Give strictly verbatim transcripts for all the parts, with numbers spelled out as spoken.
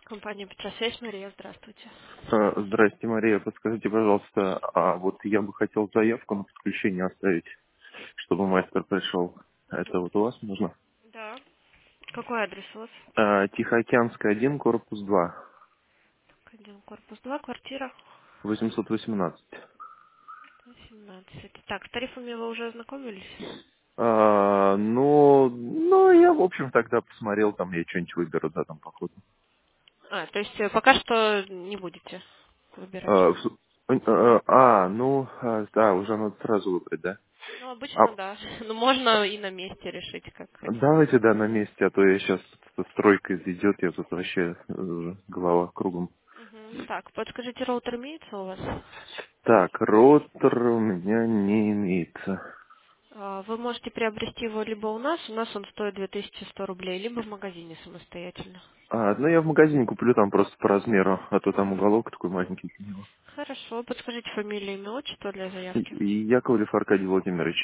Компания Петросвязь, Мария, здравствуйте. А, Здрасте, Мария. Подскажите, пожалуйста, а вот я бы хотел заявку на подключение оставить, чтобы мастер пришел. Это вот у вас нужно? Да. Какой адрес у вас? А, Тихоокеанская, один, корпус два, Один корпус два, квартира восемьсот восемнадцать. семнадцать. Так, с тарифами вы уже ознакомились? А, ну, ну, я, в общем, тогда посмотрел, там я что-нибудь выберу, да, там, походу. А, то есть э, пока что не будете выбирать. А, в- а, а, ну, а, да, уже надо сразу выбрать, да? Ну, А, обычно да. Но можно и на месте решить, как хотите. давайте, да, на месте, а то я сейчас стройка идет, я тут вообще э, голова кругом. Мгм. Так, подскажите, роутер имеется у вас? Так, роутер у меня не имеется. А, Вы можете приобрести его либо у нас, у нас он стоит две тысячи сто рублей, либо в магазине самостоятельно. А, ну я в магазине куплю там просто по размеру, а то там уголок такой маленький для него. Хорошо, подскажите фамилию, имя, отчество для И, заявки. и Яковлев Аркадий Владимирович.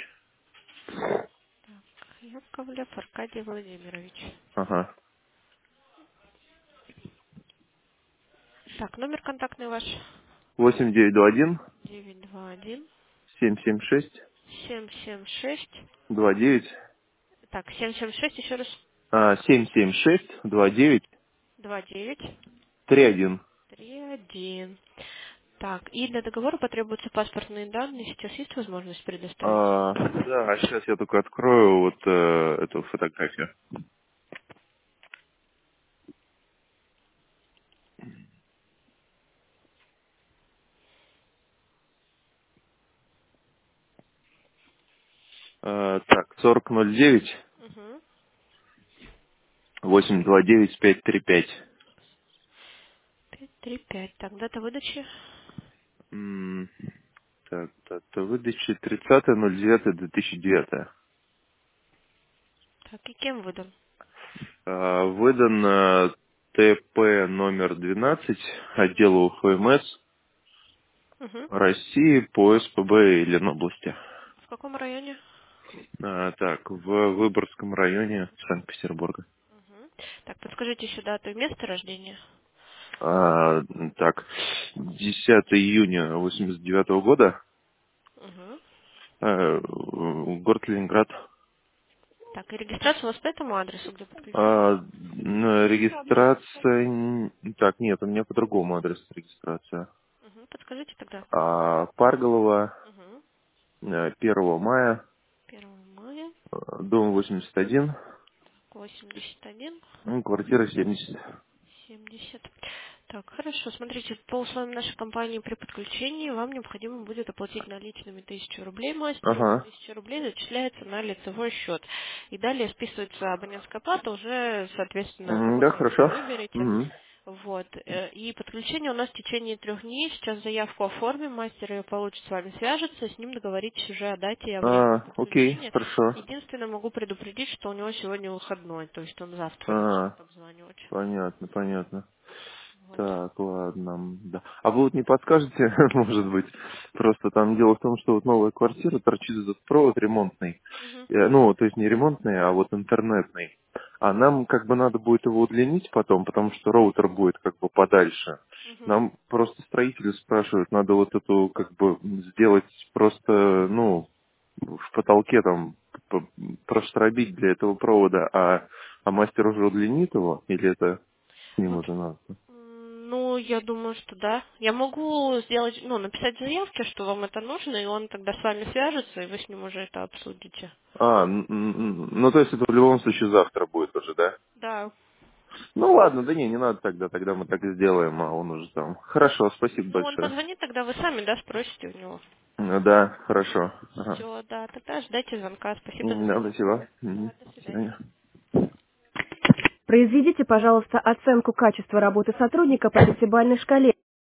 Яковлев Аркадий Владимирович. Ага. Так, номер контактный ваш восемь девять два один девять два один семь семь шесть семь семь шесть. два девять. Так, семь семь шесть еще раз. А, семь семь шесть два девять Два девять три один. три один. Так, и для договора потребуются паспортные данные. Сейчас есть возможность предоставить? А, да, сейчас я только открою вот э, эту фотографию. А, так, сорок ноль девять Угу. восемь два девять пять три пять. пять три пять. Так, дата выдачи. М, Так, дата выдачи тридцатое ноль девятое две тысячи девятое. Так, и кем выдан? А, Выдан э, ТП номер двенадцать отделу УФМС Угу. России по СПБ и Ленобласти. В каком районе? А, так, в Выборгском районе Санкт-Петербурга. Угу. Так, подскажите еще дату и место рождения. А, так, десятое июня восемьдесят девятого года, Угу. э, город Ленинград. Так, и регистрация у вас по этому адресу, где подключение? А, н- регистрация... н- Так, нет, у меня по другому адресу регистрация. Угу. Подскажите тогда. А, Парголова, Угу. э, первого мая, Первого мая. э, дом восемьдесят один, восемьдесят один. ну, квартира семьдесят. семьдесят. Так, хорошо. Смотрите, по условиям нашей компании при подключении вам необходимо будет оплатить наличными тысячу рублей мастеру. Ага. Тысяча рублей зачисляется на лицевой счет. И далее списывается абонентская плата уже, соответственно, М, какой Да, тариф вы хорошо. выберете. Мгм. Вот. э, И подключение у нас в течение трех дней. Сейчас заявку оформим, мастер ее получит, с вами свяжется, с ним договоритесь уже о дате и о времени А, окей, подключения. хорошо. Единственное, могу предупредить, что у него сегодня выходной, то есть он завтра А, начнет обзванивать. понятно, понятно. Вот. Так, ладно, м, да. А вы вот не подскажете, может быть, просто там дело в том, что вот новая квартира, торчит этот провод ремонтный. Мгм. Э, Ну, то есть не ремонтный, а вот интернетный. А нам как бы надо будет его удлинить потом, потому что роутер будет как бы подальше. Мгм. Нам просто строители спрашивают, надо вот эту как бы сделать просто, ну, в потолке там п- проштробить для этого провода, а, а мастер уже удлинит его, или это с ним Ну, уже надо? м, ну, я думаю, что да. Я могу сделать, ну, написать заявки, что вам это нужно, и он тогда с вами свяжется, и вы с ним уже это обсудите. А, н- н- н- ну то есть это в любом случае завтра будет уже, да? Да. Ну ладно, да не, не надо тогда, тогда мы так и сделаем, а он уже там. Хорошо, спасибо Ну, он большое. позвонит, тогда вы сами, да, спросите у него. Ну да, хорошо. Ага. Все, да, тогда ждайте звонка. Спасибо за М, Да, звонок. спасибо. Мгм. Да, до До свидания. свидания. Произведите, пожалуйста, оценку качества работы сотрудника по десятибалльной шкале.